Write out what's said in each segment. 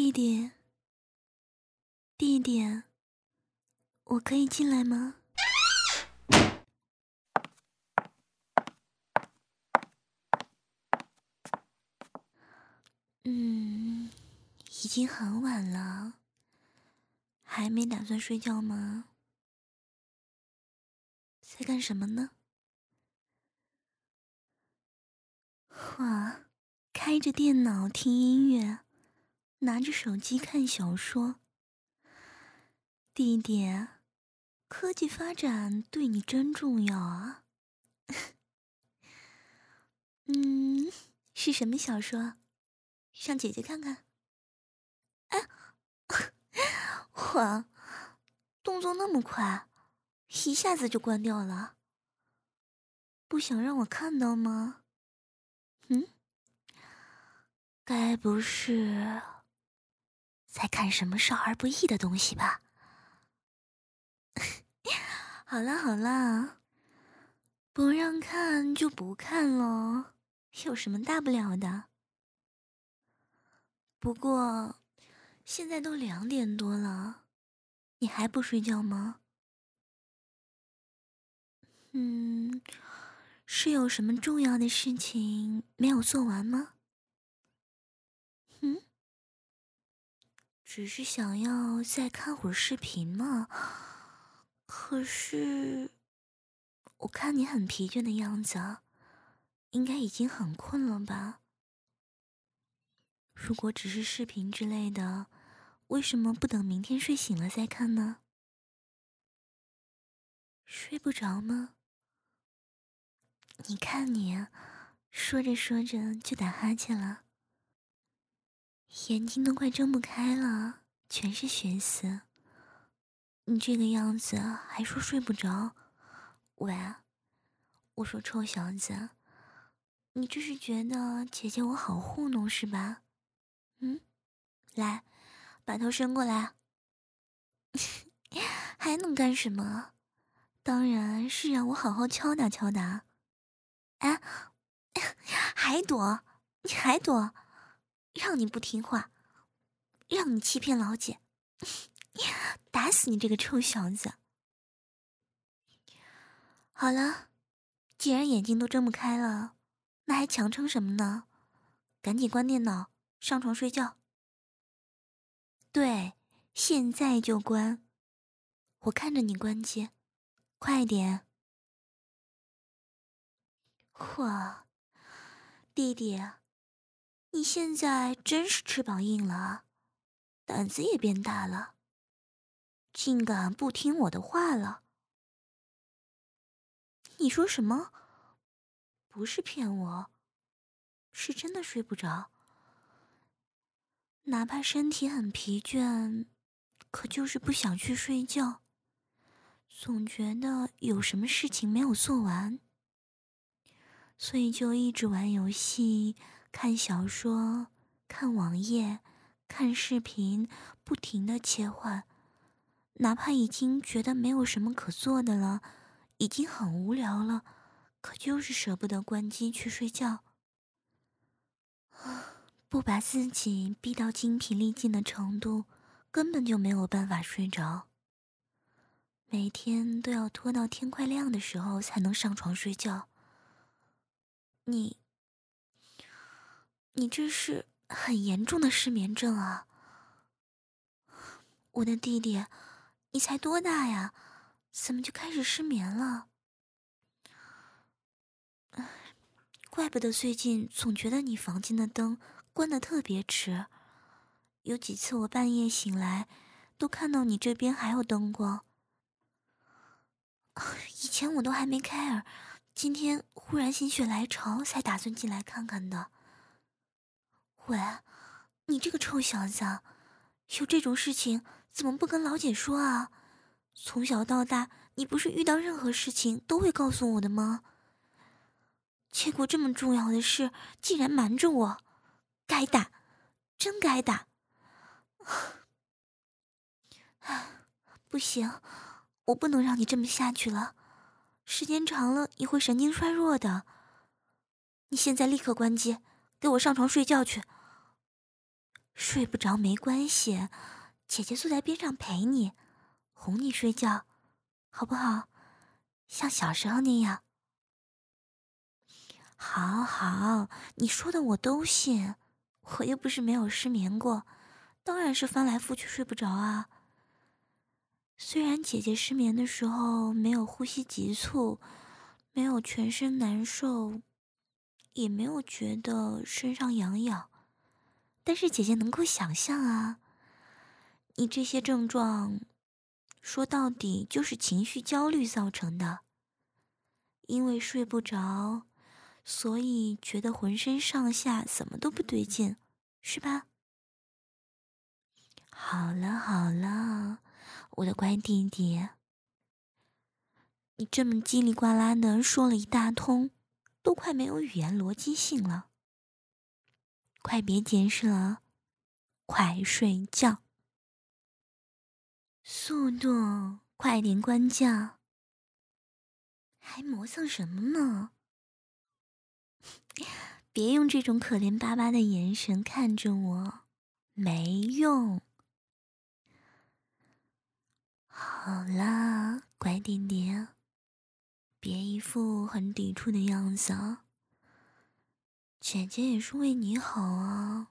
弟弟，弟弟，我可以进来吗？已经很晚了，还没打算睡觉吗？在干什么呢？哇，开着电脑听音乐，拿着手机看小说。弟弟，科技发展对你真重要啊。是什么小说？让姐姐看看。哎，哇，动作那么快，一下子就关掉了。不想让我看到吗？该不是在看什么少儿不宜的东西吧？好啦好啦，不让看就不看咯，有什么大不了的？不过现在都2点多了，你还不睡觉吗？是有什么重要的事情没有做完吗？嗯，只是想要再看会儿视频嘛。可是我看你很疲倦的样子，应该已经很困了吧？如果只是视频之类的，为什么不等明天睡醒了再看呢？睡不着吗？你看你，说着说着就打哈欠了，眼睛都快睁不开了，全是血丝。你这个样子还说睡不着？喂，我说臭小子，你这是觉得姐姐我好糊弄是吧？来，把头伸过来。还能干什么？当然是让我好好敲打敲打。哎，还躲？你还躲？让你不听话，让你欺骗老姐，打死你这个臭小子！好了，既然眼睛都睁不开了，那还强撑什么呢？赶紧关电脑，上床睡觉。对，现在就关。我看着你关机，快点！哇，弟弟，你现在真是翅膀硬了啊，胆子也变大了，竟敢不听我的话了。你说什么？不是骗我，是真的睡不着。哪怕身体很疲倦，可就是不想去睡觉，总觉得有什么事情没有做完，所以就一直玩游戏、看小说、看网页、看视频，不停地切换。哪怕已经觉得没有什么可做的了，已经很无聊了，可就是舍不得关机去睡觉。不把自己逼到精疲力尽的程度，根本就没有办法睡着。每天都要拖到天快亮的时候才能上床睡觉。你这是很严重的失眠症啊！我的弟弟，你才多大呀？怎么就开始失眠了？怪不得最近总觉得你房间的灯关得特别迟，有几次我半夜醒来，都看到你这边还有灯光。以前我都还没开耳，今天忽然心血来潮才打算进来看看的。喂，你这个臭小子，有这种事情怎么不跟老姐说啊？从小到大，你不是遇到任何事情都会告诉我的吗？结果这么重要的事竟然瞒着我，该打，真该打！不行，我不能让你这么下去了，时间长了你会神经衰弱的。你现在立刻关机，给我上床睡觉去。 睡不着没关系，姐姐坐在边上陪你，哄你睡觉，好不好？像小时候那样。好好，你说的我都信，我又不是没有失眠过，当然是翻来覆去睡不着啊。虽然姐姐失眠的时候没有呼吸急促，没有全身难受，也没有觉得身上痒痒，但是姐姐能够想象啊，你这些症状，说到底就是情绪焦虑造成的。因为睡不着，所以觉得浑身上下怎么都不对劲，是吧？好了好了，我的乖弟弟，你这么叽里呱啦的说了一大通，都快没有语言逻辑性了。快别解释了，快睡觉，速度快点关掉，还磨蹭什么呢？别用这种可怜巴巴的眼神看着我，没用。好啦，乖弟弟，别一副很抵触的样子啊！姐姐也是为你好啊。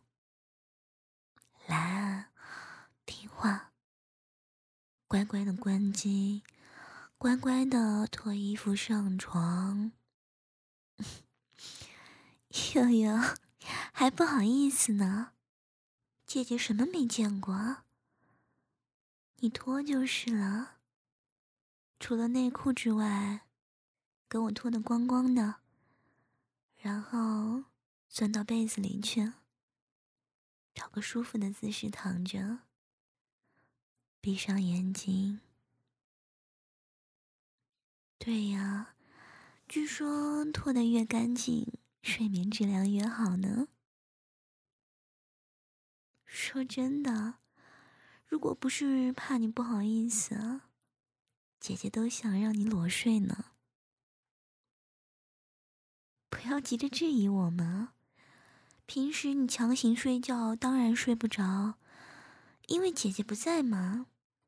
来，听话，乖乖的关机，乖乖的脱衣服上床。悠悠，还不好意思呢，姐姐什么没见过啊？你脱就是了，除了内裤之外，给我脱得光光的，然后钻到被子里去，找个舒服的姿势躺着，闭上眼睛。对呀，据说脱得越干净，睡眠质量越好呢。说真的，如果不是怕你不好意思啊，姐姐都想让你裸睡呢。不要急着质疑我嘛，平时你强行睡觉，当然睡不着，因为姐姐不在嘛。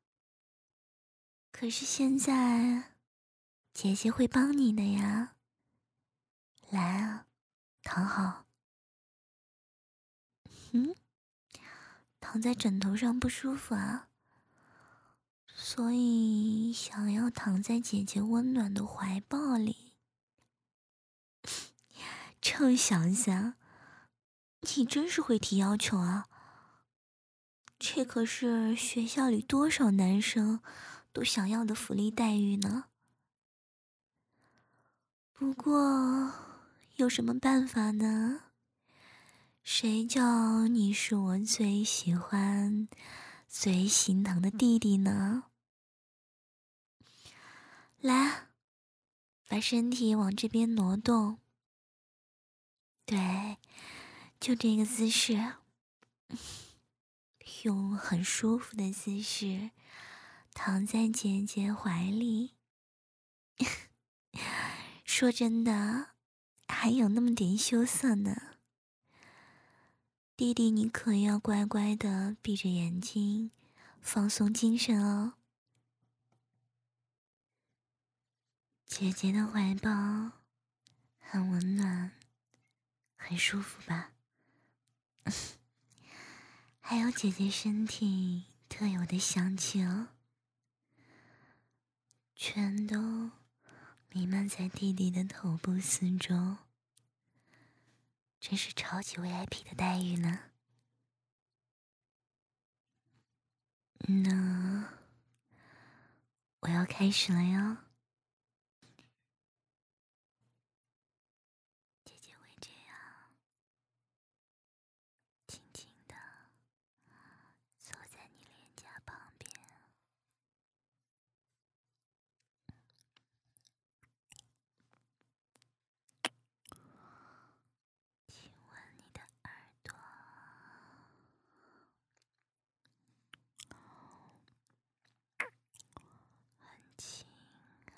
可是现在，姐姐会帮你的呀。来啊，躺好。嗯，躺在枕头上不舒服啊，所以想要躺在姐姐温暖的怀抱里。臭小子，你真是会提要求啊！这可是学校里多少男生都想要的福利待遇呢。不过，有什么办法呢？谁叫你是我最喜欢、最心疼的弟弟呢？来，把身体往这边挪动。对，就这个姿势，用很舒服的姿势躺在姐姐怀里。说真的，还有那么点羞涩呢。弟弟，你可要乖乖的闭着眼睛，放松精神哦。姐姐的怀抱很温暖，很舒服吧？还有姐姐身体特有的香气哦，全都弥漫在弟弟的头部四周，真是超级 VIP 的待遇呢。那我要开始了哟。姐姐会这样轻轻的坐在你脸颊旁边，亲吻你的耳朵，很轻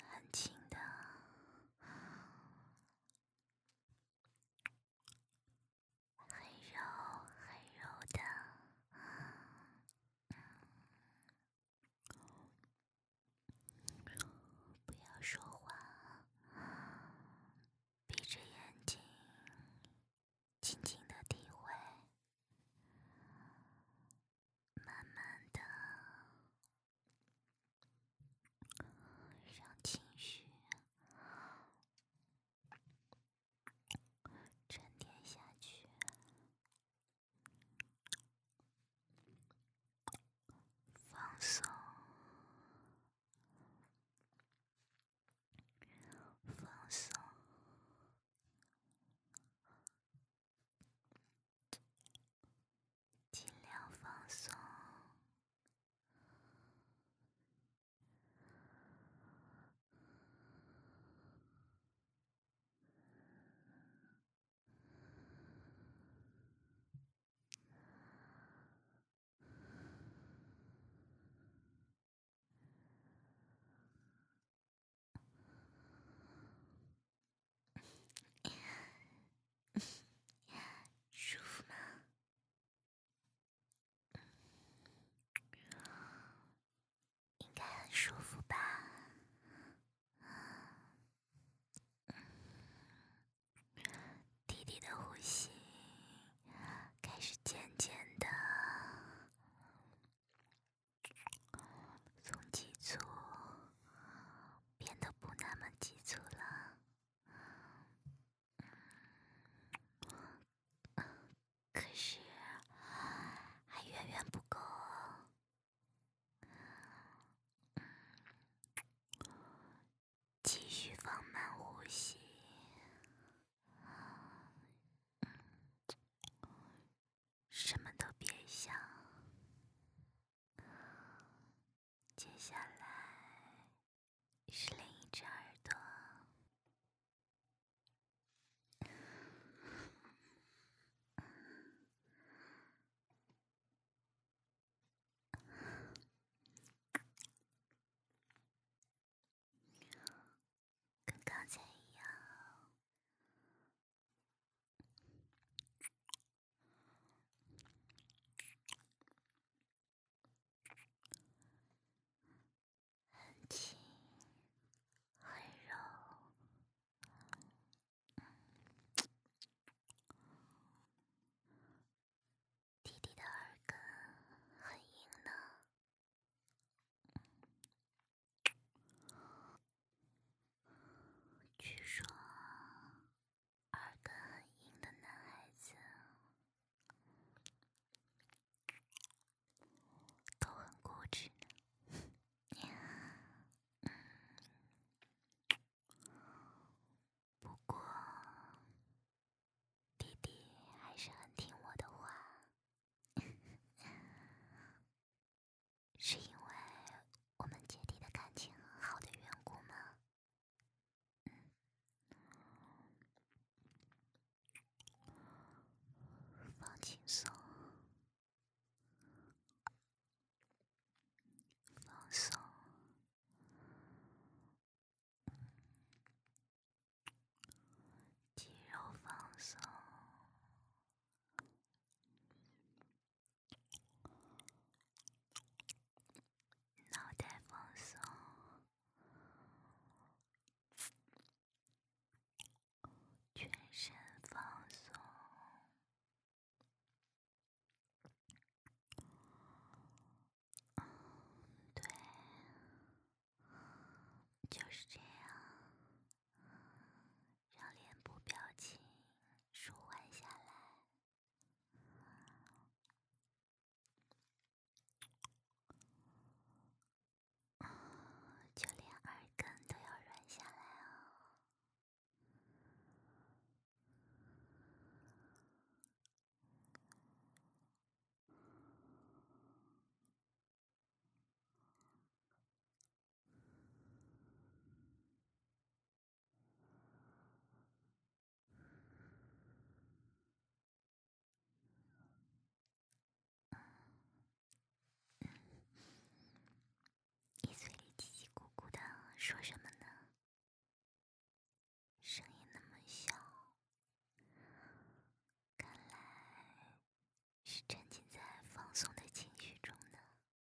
松，放松，尽量放松。舒服吗？应该很舒服吧？弟弟的呼吸开始渐渐的从急促变得不那么急促了，可是还远远不够哦。继续放慢呼吸，什么都别想。接下来是另一只耳朵，跟刚才一样，很轻很柔。弟弟的耳根很硬呢，据说耳根很硬的男孩子都很固执呢。不过弟弟还是很听我的话，是因为我们姐弟的感情很好的缘故吗？放轻松，放松，肌肉放松，脑袋放松，全身放松。对，就是这样，让脸部表情舒缓下来，就连耳根都要软下来哦。你嘴里叽叽咕咕的说什么呢？声音那么小，看来是沉浸在放松的情绪中呢。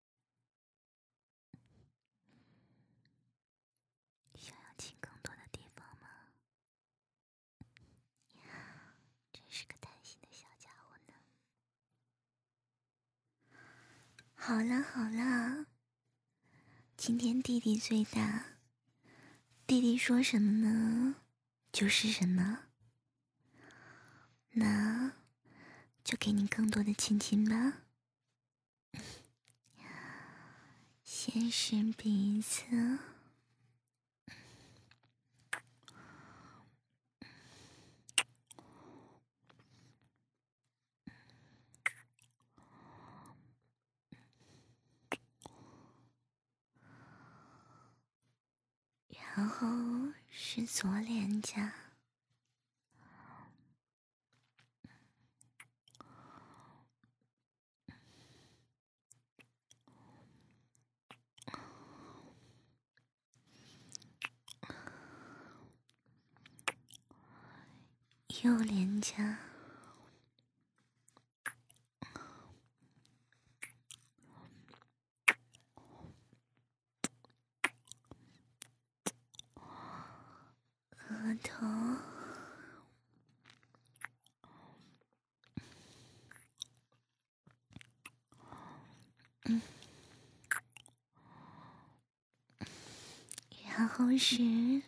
想要亲更多的地方吗？真是个贪心的小家伙呢。好了好了，今天弟弟最大，弟弟说什么呢，就是什么。那就给你更多的亲亲吧。 先是鼻子，然后是左脸颊，右脸颊，额头，然后是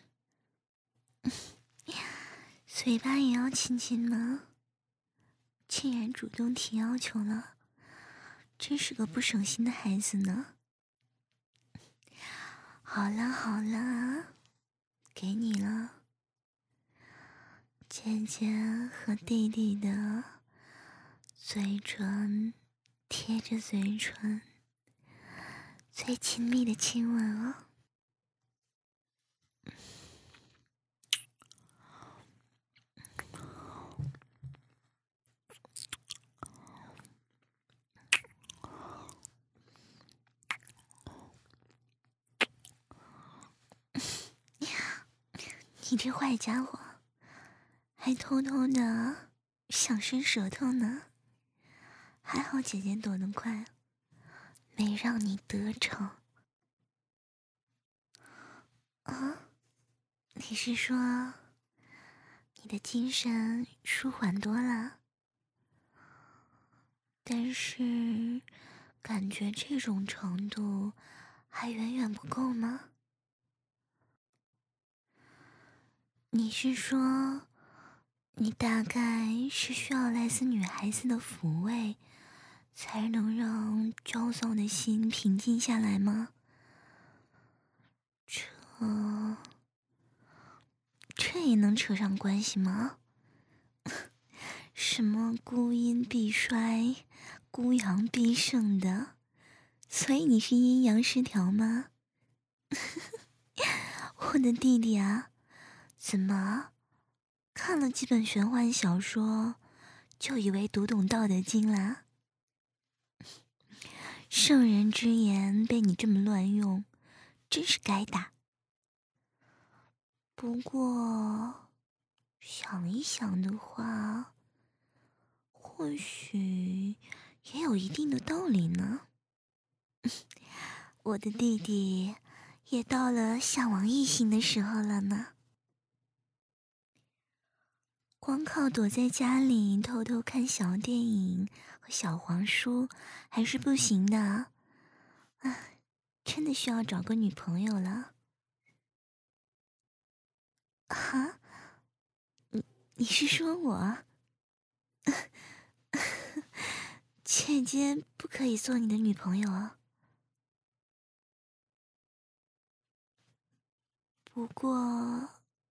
嘴巴也要亲亲吗？竟然主动提要求了，真是个不省心的孩子呢。好了好了，给你了。姐姐和弟弟的嘴唇贴着嘴唇，最亲密的亲吻哦。你这坏家伙，还偷偷的想伸舌头呢。还好姐姐躲得快，没让你得逞。啊，你是说你的精神舒缓多了？但是感觉这种程度还远远不够吗？你是说你大概是需要来自女孩子的抚慰，才能让焦躁的心平静下来吗？这也能扯上关系吗？什么孤阴必衰，孤阳必盛的，所以你是阴阳失调吗？我的弟弟啊，怎么看了几本玄幻小说，就以为读懂《道德经》啦？圣人之言被你这么乱用，真是该打。不过想一想的话，或许也有一定的道理呢。我的弟弟也到了向往异性的时候了呢。光靠躲在家里偷偷看小电影和小黄书还是不行的。唉，真的需要找个女朋友了。啊？你是说我？姐姐不可以做你的女朋友啊。不过，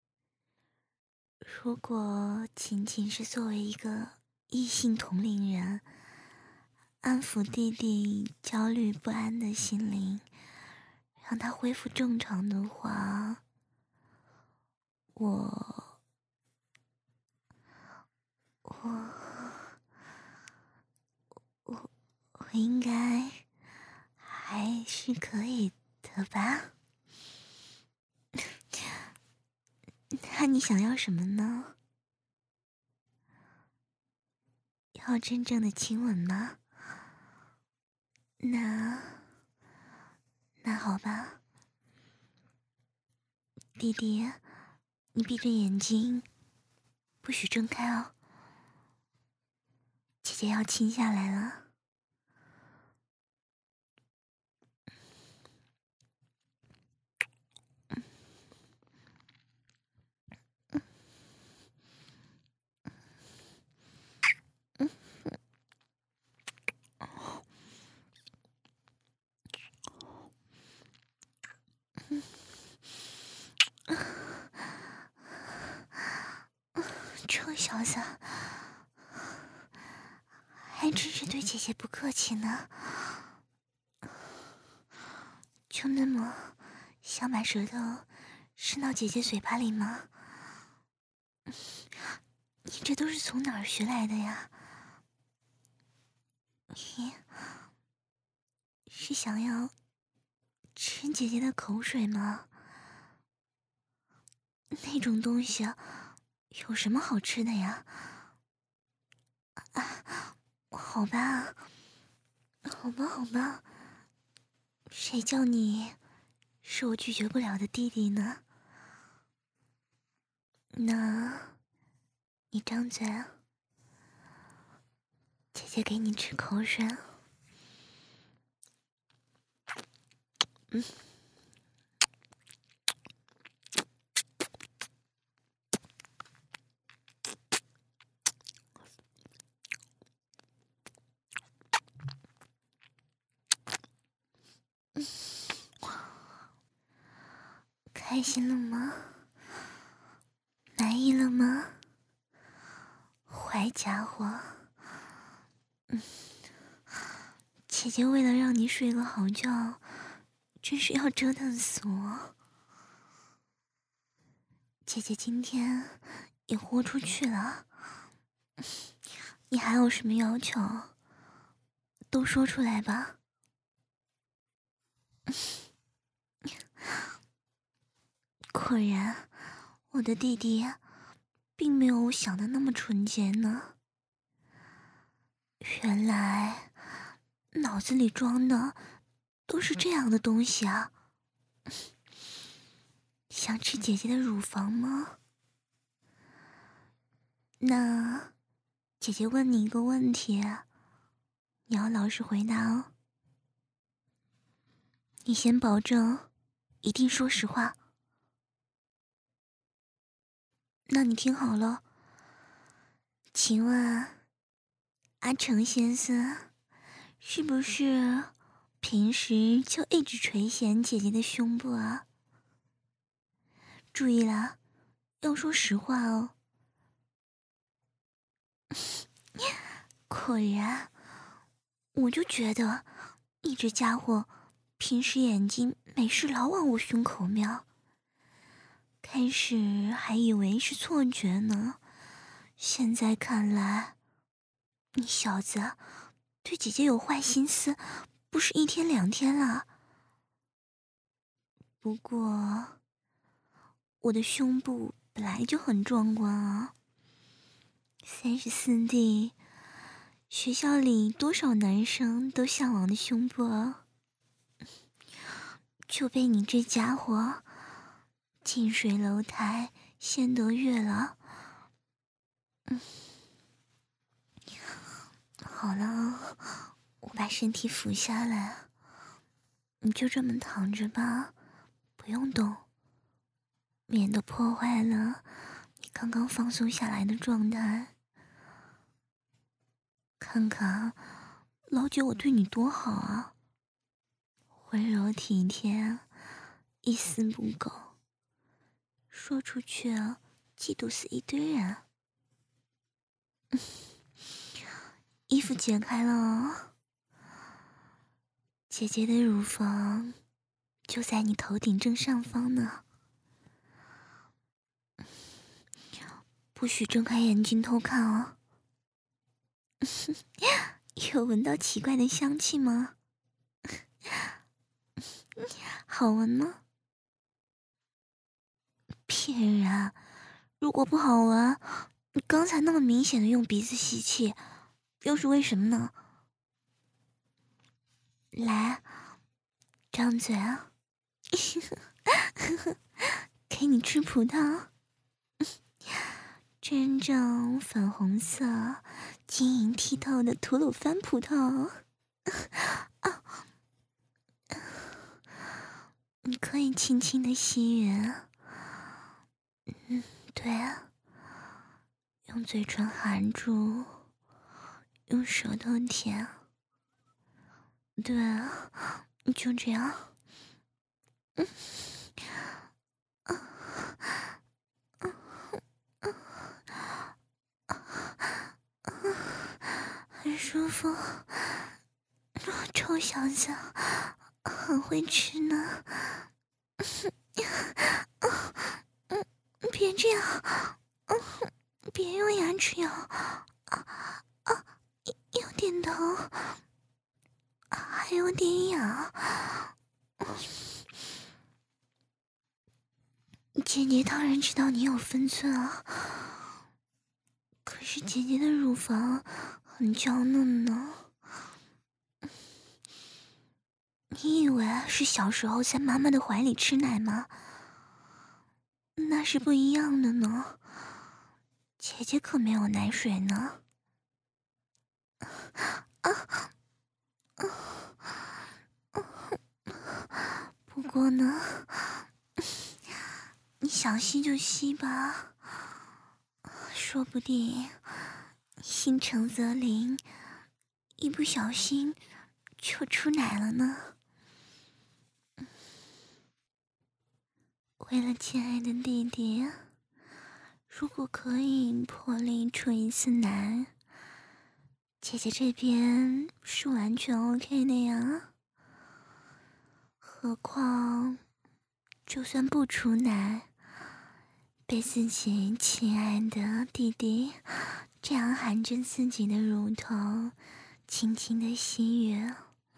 如果仅仅是作为一个异性同龄人，安抚弟弟焦虑不安的心灵，让他恢复正常的话，我我应该还是可以的吧？那你想要什么呢？要真正的亲吻吗？那好吧，弟弟，你闭着眼睛，不许睁开哦。姐姐要亲下来了。 小子，还真是对姐姐不客气呢。就那么想把舌头伸到姐姐嘴巴里吗？你这都是从哪儿学来的呀？你是想要吃姐姐的口水吗？那种东西有什么好吃的呀？啊，好吧，好吧，好吧，谁叫你是我拒绝不了的弟弟呢？那，你张嘴，姐姐给你吃口水。嗯。开心了吗？满意了吗？坏家伙，姐姐为了让你睡个好觉，真是要折腾死我。姐姐今天也豁出去了，你还有什么要求？都说出来吧。果然，我的弟弟并没有我想的那么纯洁呢。原来脑子里装的都是这样的东西啊！想吃姐姐的乳房吗？那姐姐问你一个问题，你要老实回答哦。你先保证一定说实话。那你听好了，请问阿成先生是不是平时就一直垂涎姐姐的胸部啊？注意啦，要说实话哦。果然，我就觉得你这家伙平时眼睛没事老往我胸口瞄，开始还以为是错觉呢，现在看来，你小子对姐姐有坏心思，不是一天两天了。不过，我的胸部本来就很壮观啊，34D，学校里多少男生都向往的胸部啊，就被你这家伙近水楼台先得月了。好了，我把身体俯下来，你就这么躺着吧，不用动，免得破坏了你刚刚放松下来的状态。看看老姐我对你多好啊，温柔体贴，一丝不苟，说出去嫉妒死一堆人。衣服解开了哦，姐姐的乳房就在你头顶正上方呢，不许睁开眼睛偷看哦。有闻到奇怪的香气吗？好闻吗？骗人啊！如果不好闻，你刚才那么明显的用鼻子吸气，又是为什么呢？来，张嘴啊！给你吃葡萄，真正粉红色、晶莹剔透的吐鲁番葡萄。啊，你可以轻轻的吸吮。对啊，用嘴唇含住，用舌头舔。对啊，你就这样。 真舒服，臭小子，很会吃呢。别这样，别用牙齿咬，有点疼，还有点痒。姐姐当然知道你有分寸啊，可是姐姐的乳房很娇嫩呢。你以为是小时候在妈妈的怀里吃奶吗？那是不一样的呢。姐姐可没有奶水呢。不过呢，你想吸就吸吧，说不定心诚则灵，一不小心就出奶了呢。为了亲爱的弟弟，如果可以破例出一次奶，姐姐这边是完全 OK 的呀。何况，就算不出奶，被自己亲爱的弟弟这样含着自己的乳头，轻轻的吸吮，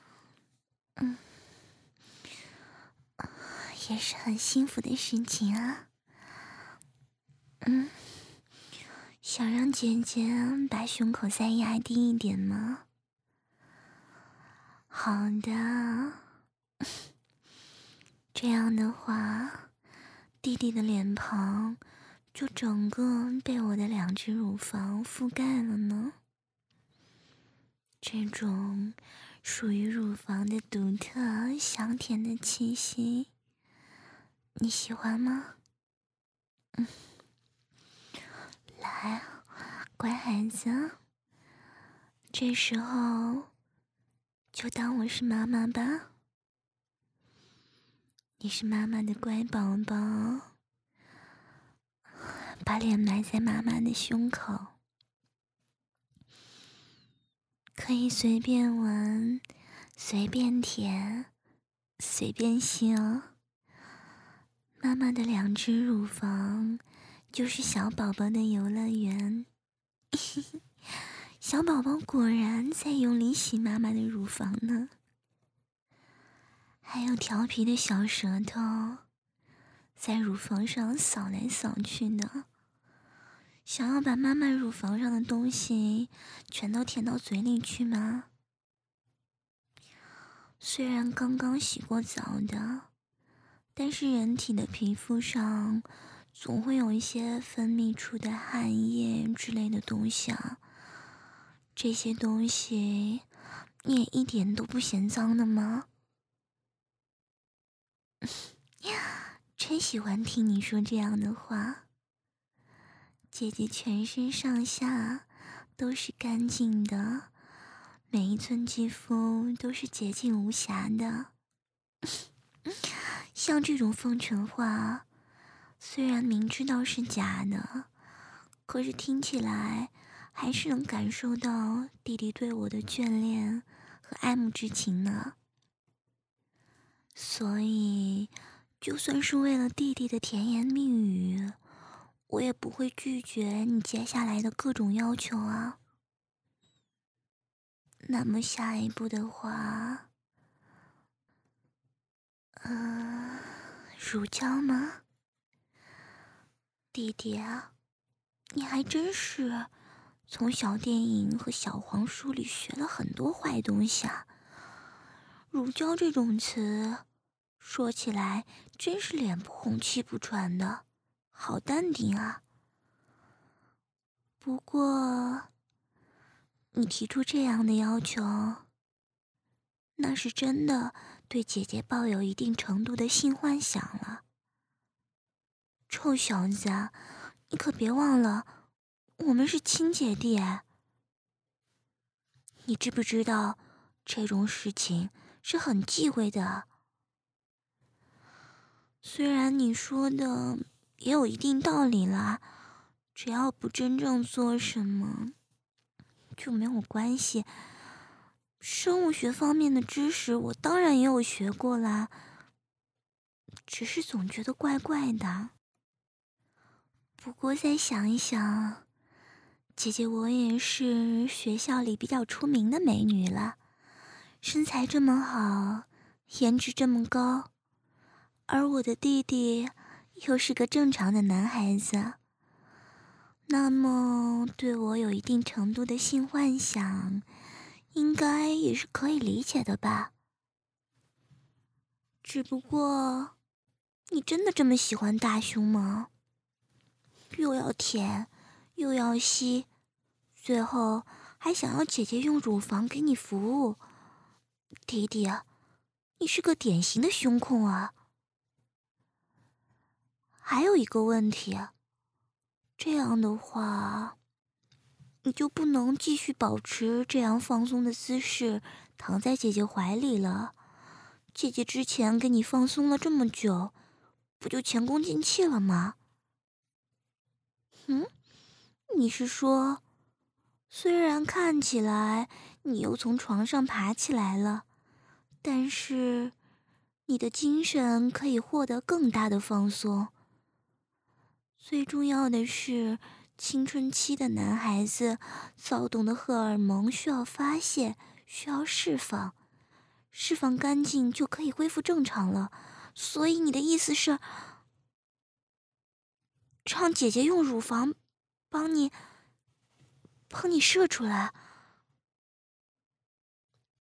也是很幸福的事情啊。想让姐姐把胸口再压低一点吗？好的，这样的话，弟弟的脸庞就整个被我的2只乳房覆盖了呢。这种属于乳房的独特香甜的气息，你喜欢吗？来，乖孩子，这时候就当我是妈妈吧。你是妈妈的乖宝宝，把脸埋在妈妈的胸口，可以随便闻，随便舔，随便吸哦。妈妈的2只乳房就是小宝宝的游乐园。小宝宝果然在用力洗妈妈的乳房呢，还有调皮的小舌头在乳房上扫来扫去的，想要把妈妈乳房上的东西全都填到嘴里去吗？虽然刚刚洗过澡的，但是人体的皮肤上总会有一些分泌出的汗液之类的东西啊。这些东西你也一点都不嫌脏的吗？真喜欢听你说这样的话。姐姐全身上下都是干净的，每一寸肌肤都是洁净无瑕的。像这种风尘话，虽然明知道是假的，可是听起来还是能感受到弟弟对我的眷恋和爱慕之情呢。所以，就算是为了弟弟的甜言蜜语，我也不会拒绝你接下来的各种要求啊。那么下一步的话，乳胶吗？弟弟啊，你还真是从小电影和小黄书里学了很多坏东西啊。乳胶这种词，说起来真是脸不红气不喘的，好淡定啊。不过，你提出这样的要求，那是真的对姐姐抱有一定程度的性幻想了。臭小子，你可别忘了，我们是亲姐弟。你知不知道，这种事情是很忌讳的。虽然你说的也有一定道理啦，只要不真正做什么， 就没有关系。生物学方面的知识我当然也有学过啦，只是总觉得怪怪的。不过再想一想，姐姐我也是学校里比较出名的美女了，身材这么好，颜值这么高，而我的弟弟又是个正常的男孩子，那么对我有一定程度的性幻想，应该也是可以理解的吧。只不过，你真的这么喜欢大胸吗？又要舔，又要吸，最后还想要姐姐用乳房给你服务，弟弟啊，你是个典型的胸控啊。还有一个问题，这样的话，你就不能继续保持这样放松的姿势，躺在姐姐怀里了。姐姐之前给你放松了这么久，不就前功尽弃了吗？嗯，你是说，虽然看起来你又从床上爬起来了，但是你的精神可以获得更大的放松。最重要的是，青春期的男孩子躁动的荷尔蒙需要发泄，需要释放，释放干净就可以恢复正常了。所以你的意思是，让姐姐用乳房帮你射出来？